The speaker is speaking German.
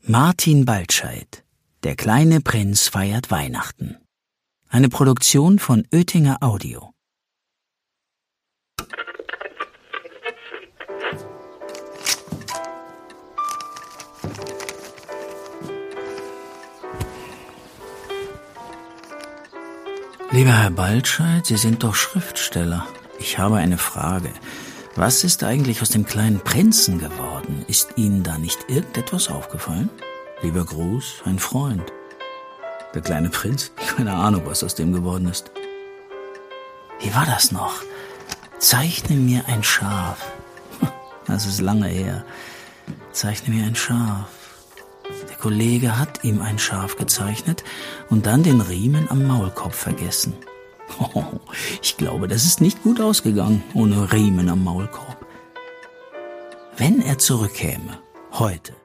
Martin Baltscheid, Der kleine Prinz feiert Weihnachten. Eine Produktion von Oetinger Audio. Lieber Herr Baltscheid, Sie sind doch Schriftsteller. Ich habe eine Frage. Was ist eigentlich aus dem kleinen Prinzen geworden? Ist Ihnen da nicht irgendetwas aufgefallen? Lieber Gruß, ein Freund. Der kleine Prinz? Keine Ahnung, was aus dem geworden ist. Wie war das noch? Zeichne mir ein Schaf. Das ist lange her. Zeichne mir ein Schaf. Der Kollege hat ihm ein Schaf gezeichnet und dann den Riemen am Maulkorb vergessen. Ich glaube, das ist nicht gut ausgegangen, ohne Riemen am Maulkorb. Wenn er zurückkäme, heute,